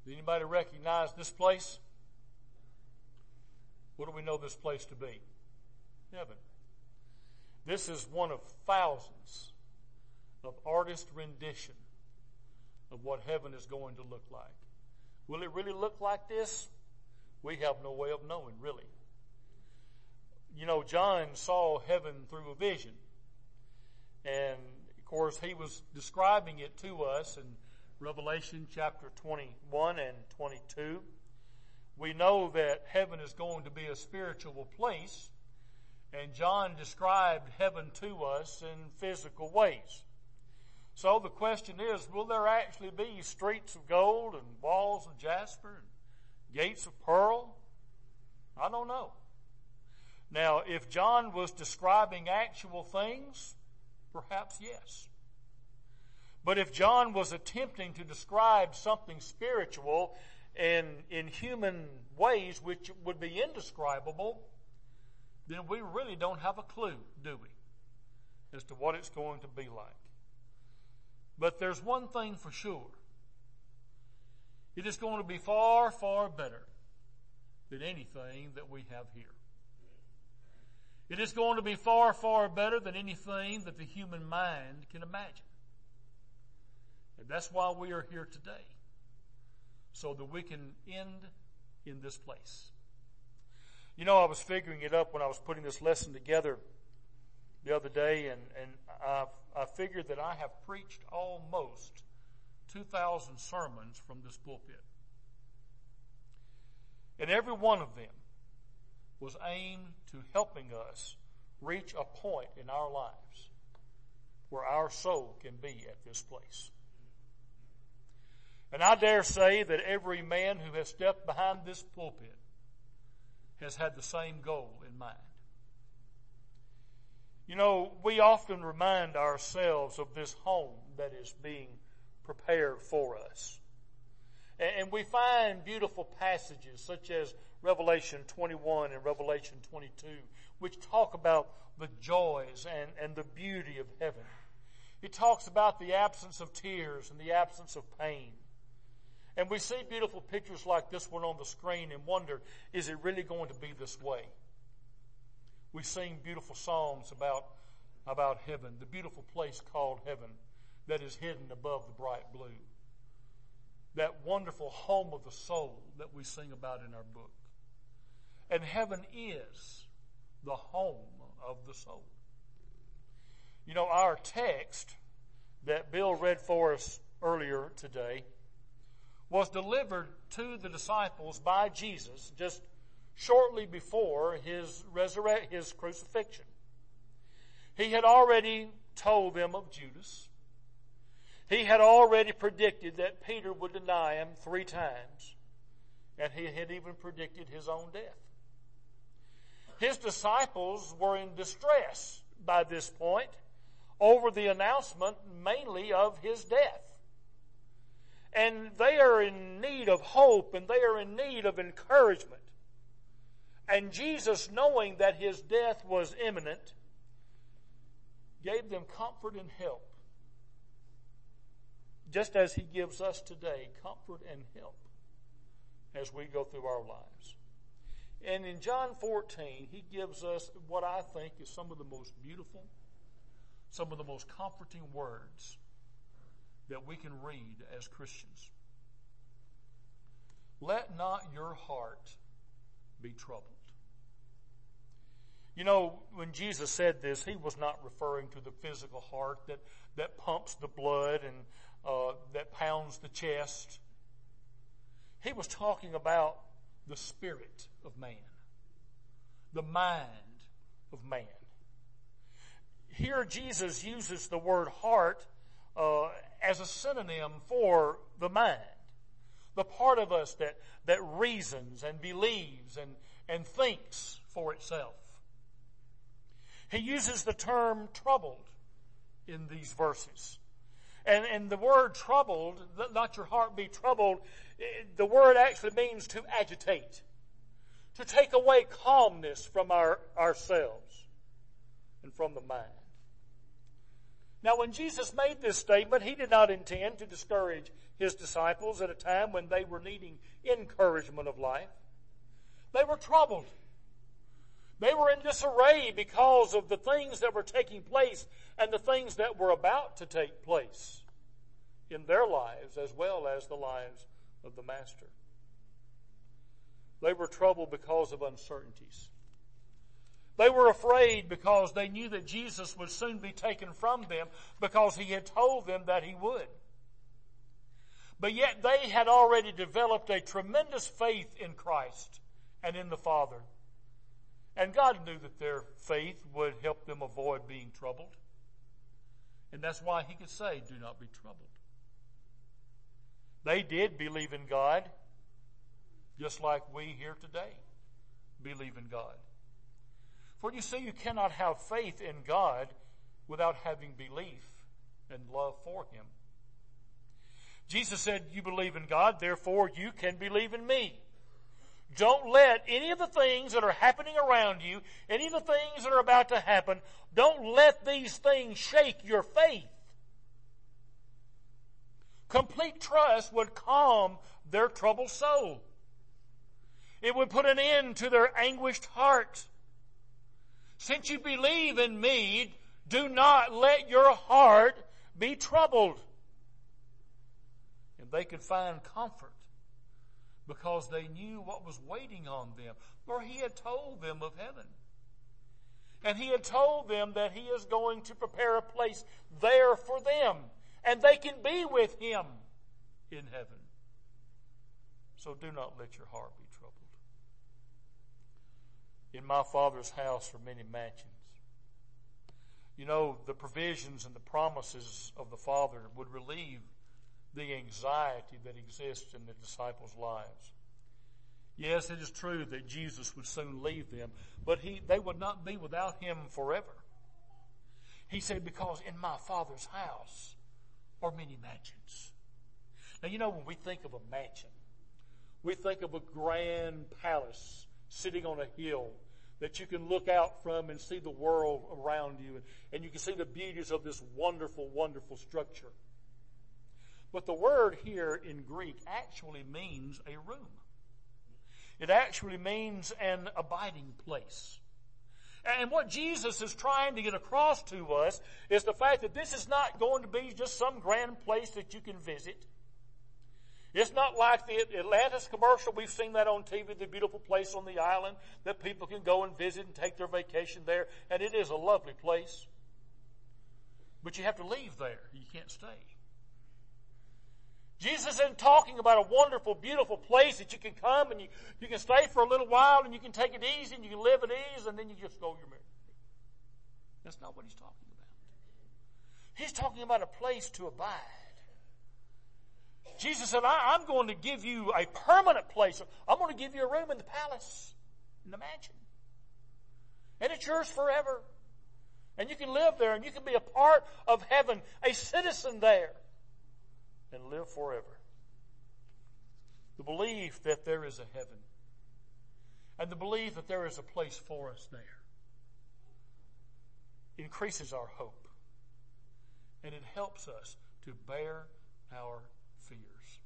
Does anybody recognize this place? What do we know this place to be? Heaven. This is one of thousands of artist rendition of what heaven is going to look like. Will it really look like this? We have no way of knowing, really. You know, John saw heaven through a vision. And, of course, he was describing it to us in Revelation chapter 21 and 22. We know that heaven is going to be a spiritual place. And John described heaven to us in physical ways. So the question is, will there actually be streets of gold and walls of jasper and gates of pearl? I don't know. Now, if John was describing actual things, perhaps yes. But if John was attempting to describe something spiritual in human ways which would be indescribable, then we really don't have a clue, do we, as to what it's going to be like. But there's one thing for sure. It is going to be far, far better than anything that we have here. It is going to be far, far better than anything that the human mind can imagine. And that's why we are here today, so that we can end in this place. You know, I was figuring it up when I was putting this lesson together the other day, and I figured that I have preached almost 2,000 sermons from this pulpit. And every one of them was aimed to helping us reach a point in our lives where our soul can be at this place. And I dare say that every man who has stepped behind this pulpit has had the same goal in mind. You know, we often remind ourselves of this home that is being prepared for us. And we find beautiful passages such as Revelation 21 and Revelation 22, which talk about the joys and the beauty of heaven. It talks about the absence of tears and the absence of pain. And we see beautiful pictures like this one on the screen and wonder, is it really going to be this way? We sing beautiful songs about heaven, the beautiful place called heaven that is hidden above the bright blue. That wonderful home of the soul that we sing about in our book. And heaven is the home of the soul. You know, our text that Bill read for us earlier today was delivered to the disciples by Jesus just shortly before his crucifixion. He had already told them of Judas. He had already predicted that Peter would deny him 3 times, and he had even predicted his own death. His disciples were in distress by this point over the announcement mainly of his death. And they are in need of hope, and they are in need of encouragement. And Jesus, knowing that his death was imminent, gave them comfort and help, just as he gives us today comfort and help as we go through our lives. And in John 14, he gives us what I think is some of the most beautiful, some of the most comforting words that we can read as Christians. Let not your heart be troubled. You know, when Jesus said this, he was not referring to the physical heart that pumps the blood and that pounds the chest. He was talking about the spirit of man, the mind of man. Here Jesus uses the word heart as a synonym for the mind, the part of us that reasons and believes and thinks for itself. He uses the term troubled in these verses. And the word troubled, not your heart be troubled, the word actually means to agitate, to take away calmness from ourselves and from the mind. Now, when Jesus made this statement, he did not intend to discourage his disciples at a time when they were needing encouragement of life. They were troubled. They were in disarray because of the things that were taking place and the things that were about to take place in their lives as well as the lives of the Master. They were troubled because of uncertainties. They were afraid because they knew that Jesus would soon be taken from them because he had told them that he would. But yet they had already developed a tremendous faith in Christ and in the Father. And God knew that their faith would help them avoid being troubled. And that's why he could say, do not be troubled. They did believe in God, just like we here today believe in God. For you see, you cannot have faith in God without having belief and love for him. Jesus said, you believe in God, therefore you can believe in me. Don't let any of the things that are happening around you, any of the things that are about to happen, don't let these things shake your faith. Complete trust would calm their troubled soul. It would put an end to their anguished heart. Since you believe in me, do not let your heart be troubled. And they could find comfort because they knew what was waiting on them. For he had told them of heaven. And he had told them that he is going to prepare a place there for them. And they can be with him in heaven. So do not let your heart be troubled. In my Father's house are many mansions. You know, the provisions and the promises of the Father would relieve the anxiety that exists in the disciples' lives. Yes, it is true that Jesus would soon leave them, but they would not be without him forever. He said, because in my Father's house are many mansions. Now, you know, when we think of a mansion, we think of a grand palace sitting on a hill that you can look out from and see the world around you, and you can see the beauties of this wonderful, wonderful structure. But the word here in Greek actually means a room. It actually means an abiding place. And what Jesus is trying to get across to us is the fact that this is not going to be just some grand place that you can visit. It's not like the Atlantis commercial. We've seen that on TV, the beautiful place on the island that people can go and visit and take their vacation there. And it is a lovely place. But you have to leave there. You can't stay. Jesus isn't talking about a wonderful, beautiful place that you can come and you can stay for a little while and you can take it easy and you can live at ease and then you just go your merry way. That's not what he's talking about. He's talking about a place to abide. Jesus said, I'm going to give you a permanent place. I'm going to give you a room in the palace, in the mansion. And it's yours forever. And you can live there and you can be a part of heaven, a citizen there, and live forever. The belief that there is a heaven and the belief that there is a place for us there increases our hope, and it helps us to bear our fears.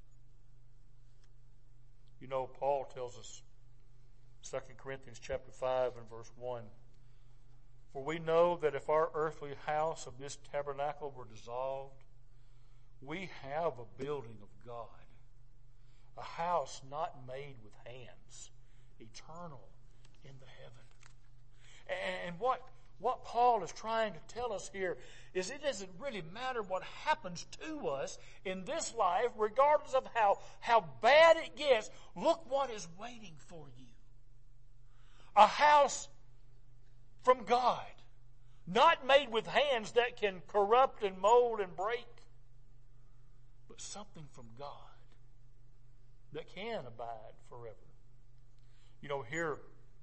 You know, Paul tells us, 2 Corinthians chapter 5 and verse 1, for we know that if our earthly house of this tabernacle were dissolved, we have a building of God, a house not made with hands, eternal in the heaven. And what Paul is trying to tell us here is it doesn't really matter what happens to us in this life, regardless of how bad it gets. Look what is waiting for you. A house from God, not made with hands that can corrupt and mold and break, but something from God that can abide forever. You know, here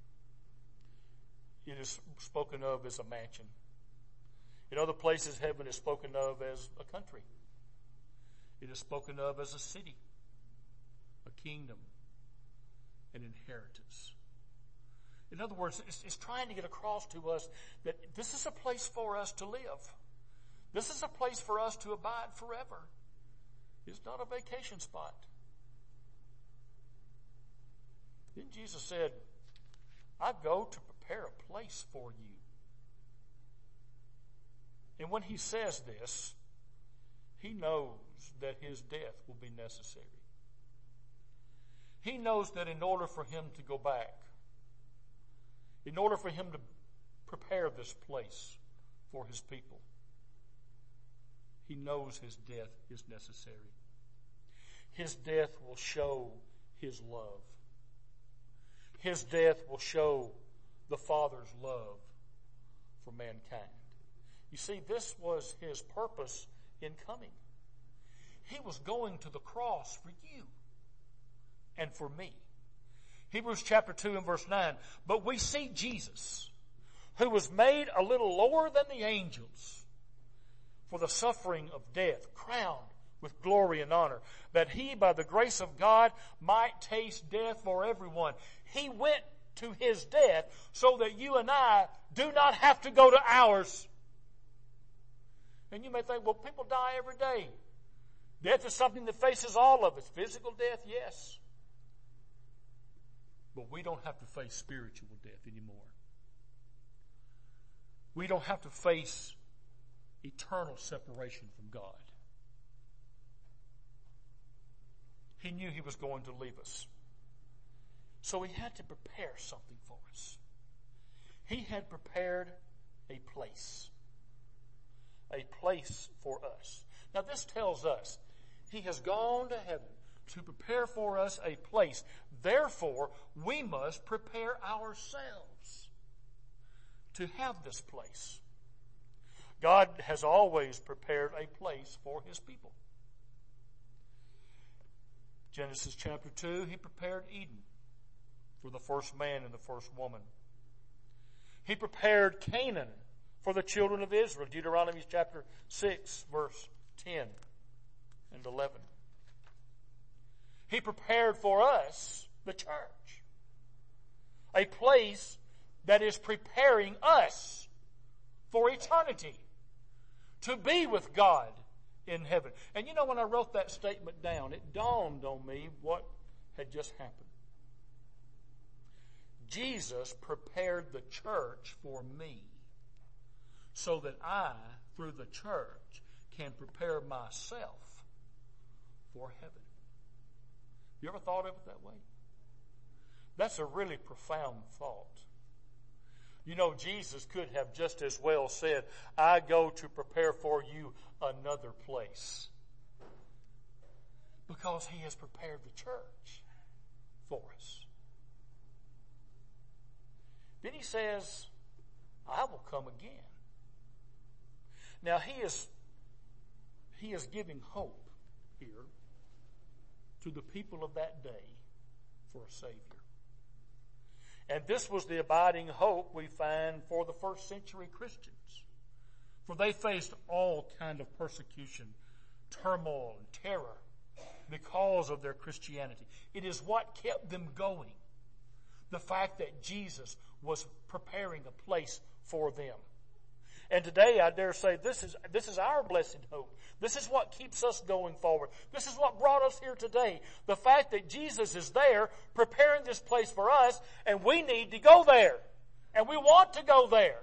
it is spoken of as a mansion. In other places, heaven is spoken of as a country. It is spoken of as a city, a kingdom, an inheritance. In other words, it's trying to get across to us that this is a place for us to live. This is a place for us to abide forever. It's not a vacation spot. Then Jesus said, I go to prepare a place for you. And when he says this, he knows that his death will be necessary. He knows that in order for him to go back, in order for him to prepare this place for his people, he knows his death is necessary. His death will show his love. His death will show the Father's love for mankind. You see, this was his purpose in coming. He was going to the cross for you and for me. Hebrews chapter 2 and verse 9. But we see Jesus, who was made a little lower than the angels for the suffering of death, crowned with glory and honor, that he, by the grace of God, might taste death for everyone. He went to his death so that you and I do not have to go to ours. And you may think, well, people die every day. Death is something that faces all of us. Physical death, yes. But we don't have to face spiritual death anymore. We don't have to face eternal separation from God. He knew he was going to leave us. So he had to prepare something for us. He had prepared a place for us. Now this tells us he has gone to heaven to prepare for us a place. Therefore, we must prepare ourselves to have this place. God has always prepared a place for his people. Genesis chapter 2, he prepared Eden for the first man and the first woman. He prepared Canaan for the children of Israel. Deuteronomy chapter 6, verse 10 and 11. He prepared for us, the church, a place that is preparing us for eternity, to be with God in heaven. And you know, when I wrote that statement down, it dawned on me what had just happened. Jesus prepared the church for me so that I, through the church, can prepare myself for heaven. You ever thought of it that way? That's a really profound thought. You know, Jesus could have just as well said, I go to prepare for you another place. Because he has prepared the church for us. Then he says, I will come again. Now he is giving hope here to the people of that day for a Savior. And this was the abiding hope we find for the first century Christians. For they faced all kind of persecution, turmoil, and terror because of their Christianity. It is what kept them going. The fact that Jesus was preparing a place for them. And today, I dare say, this is our blessed hope. This is what keeps us going forward. This is what brought us here today. The fact that Jesus is there preparing this place for us, and we need to go there. And we want to go there.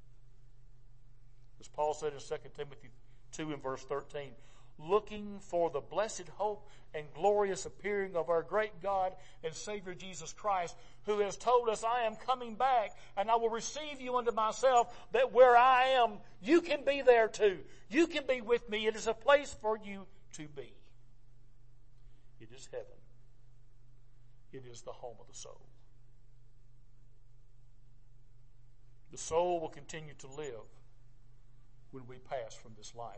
As Paul said in 2 Timothy 2 and verse 13, looking for the blessed hope and glorious appearing of our great God and Savior Jesus Christ, who has told us, I am coming back and I will receive you unto myself, that where I am, you can be there too. You can be with me. It is a place for you to be. It is heaven. It is the home of the soul. The soul will continue to live when we pass from this life.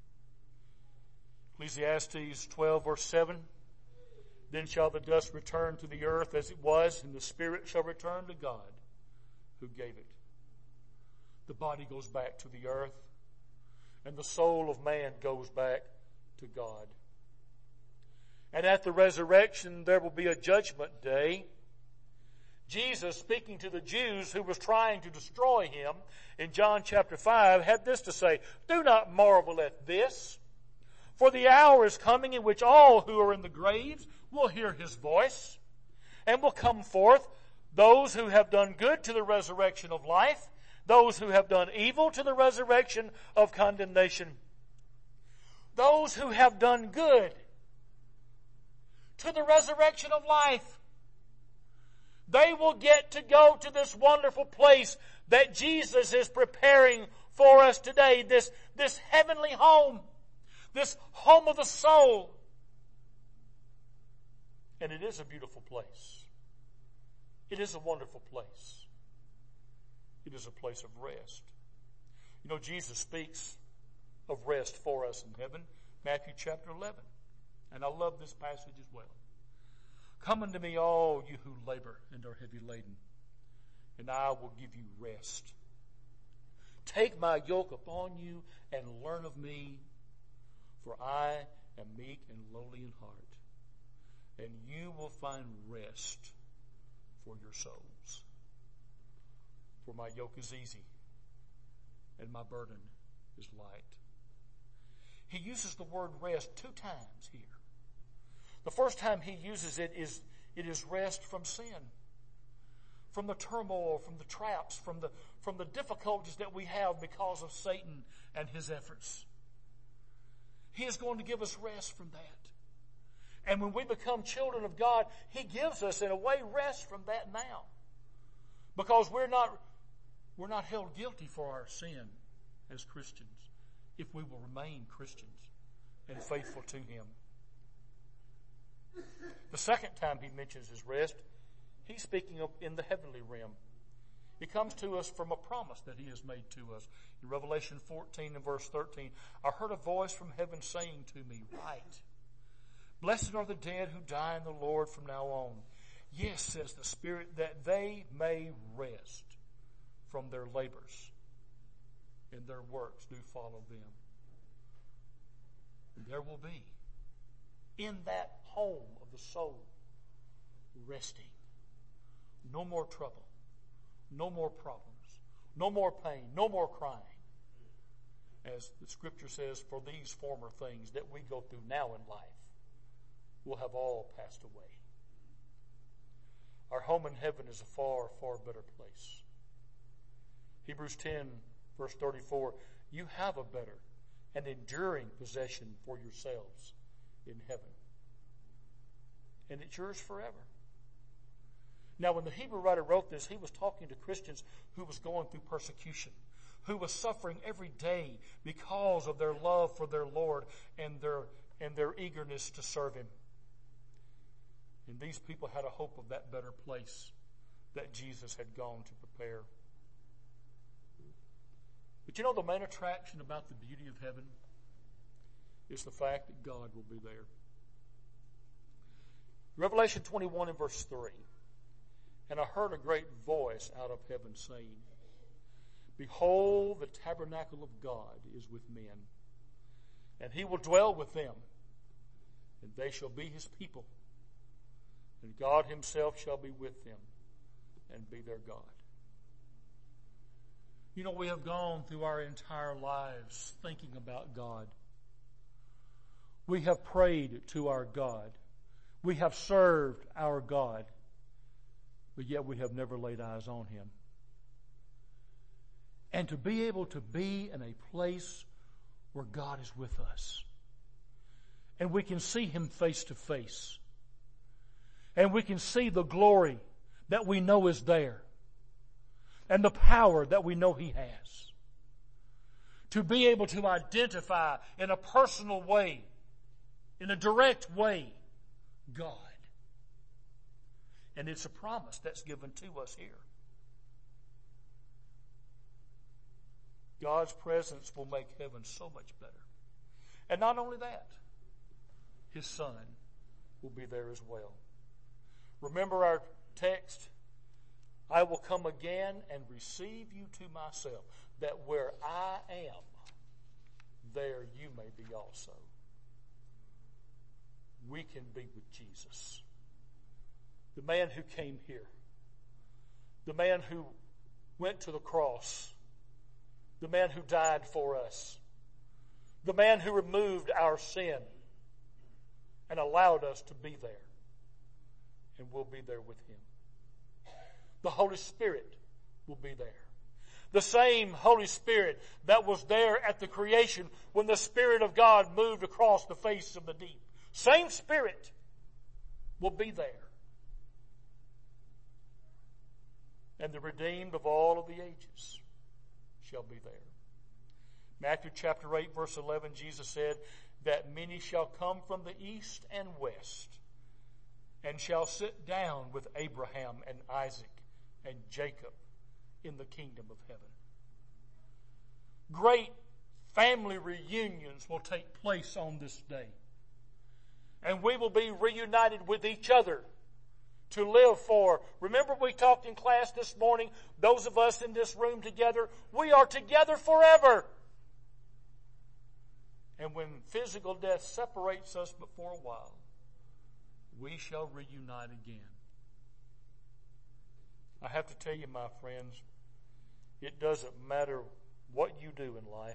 Ecclesiastes 12 verse 7, then shall the dust return to the earth as it was, and the spirit shall return to God who gave it. The body goes back to the earth, and the soul of man goes back to God. And at the resurrection there will be a judgment day. Jesus, speaking to the Jews who was trying to destroy him in John chapter 5, had this to say, do not marvel at this. For the hour is coming in which all who are in the graves will hear his voice, and will come forth, those who have done good to the resurrection of life, those who have done evil to the resurrection of condemnation. Those who have done good to the resurrection of life, they will get to go to this wonderful place that Jesus is preparing for us today, this heavenly home, this home of the soul. And it is a beautiful place. It is a wonderful place. It is a place of rest. You know, Jesus speaks of rest for us in heaven, Matthew chapter 11. And I love this passage as well. Come unto me, all you who labor and are heavy laden, and I will give you rest. Take my yoke upon you and learn of me, for I am meek and lowly in heart, and you will find rest for your souls. For my yoke is easy, and my burden is light. He uses the word rest 2 times here. The first time he uses it is rest from sin, from the turmoil, from the traps, from the difficulties that we have because of Satan and his efforts. He is going to give us rest from that. And when we become children of God, he gives us, in a way, rest from that now. Because we're not held guilty for our sin as Christians, if we will remain Christians and faithful to him. The second time he mentions his rest, he's speaking of in the heavenly realm. It comes to us from a promise that he has made to us. In Revelation 14 and verse 13, I heard a voice from heaven saying to me, write, blessed are the dead who die in the Lord from now on. Yes, says the Spirit, that they may rest from their labors, and their works do follow them. And there will be, in that home of the soul, resting. No more trouble, no more problems, no more pain, no more crying. As the Scripture says, for these former things that we go through now in life will have all passed away. Our home in heaven is a far, far better place. Hebrews 10, verse 34, you have a better and enduring possession for yourselves in heaven. And it's yours forever. Now, when the Hebrew writer wrote this, he was talking to Christians who was going through persecution, who was suffering every day because of their love for their Lord and their eagerness to serve him. And these people had a hope of that better place that Jesus had gone to prepare. But you know, the main attraction about the beauty of heaven is the fact that God will be there. Revelation 21 and verse 3. And I heard a great voice out of heaven saying, behold, the tabernacle of God is with men, and he will dwell with them, and they shall be his people, and God himself shall be with them and be their God. You know, we have gone through our entire lives thinking about God. We have prayed to our God. We have served our God. But yet we have never laid eyes on him. And to be able to be in a place where God is with us, and we can see him face to face, and we can see the glory that we know is there, and the power that we know he has, to be able to identify in a personal way, in a direct way, God. And it's a promise that's given to us here. God's presence will make heaven so much better. And not only that, his Son will be there as well. Remember our text, I will come again and receive you to myself, that where I am, there you may be also. We can be with Jesus. The man who came here, the man who went to the cross, the man who died for us, The man who removed our sin and allowed us to be there. And we'll be there with him. The Holy Spirit will be there. The same Holy Spirit that was there at the creation when the Spirit of God moved across the face of the deep. Same Spirit will be there. And the redeemed of all of the ages shall be there. Matthew chapter 8 verse 11, Jesus said that many shall come from the east and west and shall sit down with Abraham and Isaac and Jacob in the kingdom of heaven. Great family reunions will take place on this day. And we will be reunited with each other to live for. Remember we talked in class this morning, those of us in this room together, we are together forever. And when physical death separates us but for a while, we shall reunite again. I have to tell you, my friends, it doesn't matter what you do in life.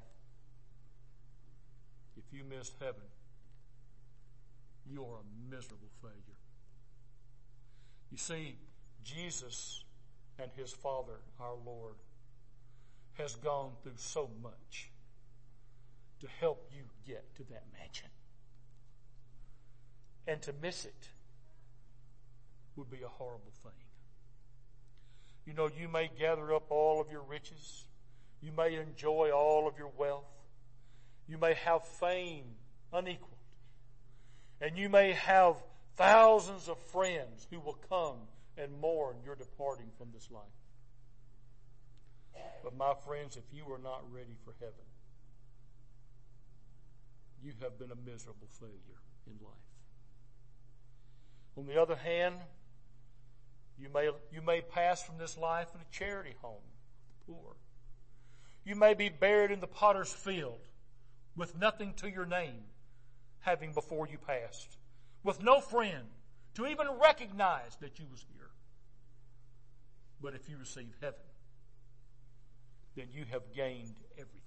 If you miss heaven, you are a miserable failure. You see, Jesus and his Father, our Lord, has gone through so much to help you get to that mansion. And to miss it would be a horrible thing. You know, you may gather up all of your riches. You may enjoy all of your wealth. You may have fame unequaled. And you may have thousands of friends who will come and mourn your departing from this life. But my friends, if you are not ready for heaven, you have been a miserable failure in life. On the other hand, you may pass from this life in a charity home, the poor. You may be buried in the potter's field with nothing to your name, having before you passed, with no friend to even recognize that you was here. But if you receive heaven, then you have gained everything.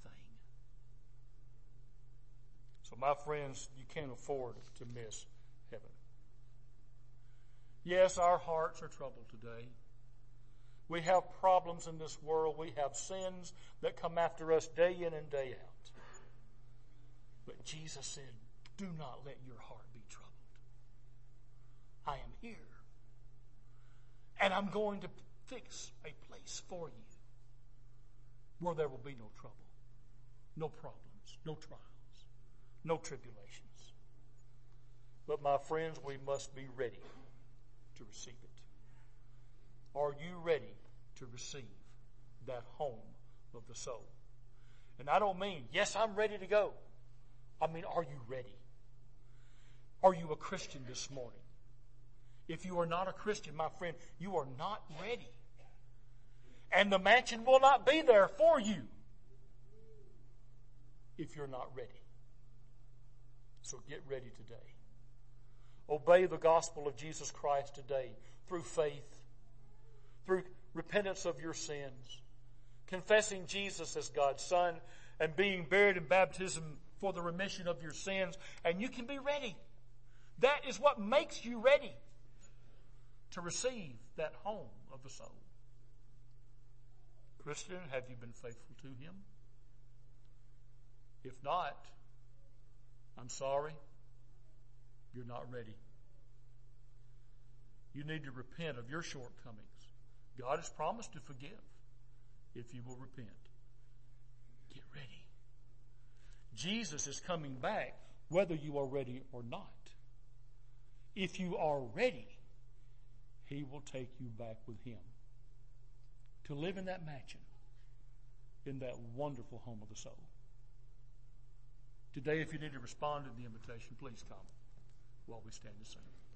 So my friends, you can't afford to miss heaven. Yes, our hearts are troubled today. We have problems in this world. We have sins that come after us day in and day out. But Jesus said, do not let your heart be troubled. I am here. And I'm going to fix a place for you where there will be no trouble, no problems, no trials, no tribulations. But my friends, we must be ready to receive it. Are you ready to receive that home of the soul? And I don't mean, yes, I'm ready to go. I mean, are you ready? Are you a Christian this morning? If you are not a Christian, my friend, you are not ready. And the mansion will not be there for you if you're not ready. So get ready today. Obey the gospel of Jesus Christ today through faith, through repentance of your sins, confessing Jesus as God's Son, and being buried in baptism for the remission of your sins, and you can be ready. That is what makes you ready to receive that home of the soul. Christian, have you been faithful to him? If not, I'm sorry, you're not ready. You need to repent of your shortcomings. God has promised to forgive if you will repent. Get ready. Jesus is coming back whether you are ready or not. If you are ready, he will take you back with him to live in that mansion, in that wonderful home of the soul. Today, if you need to respond to the invitation, please come while we stand and sing.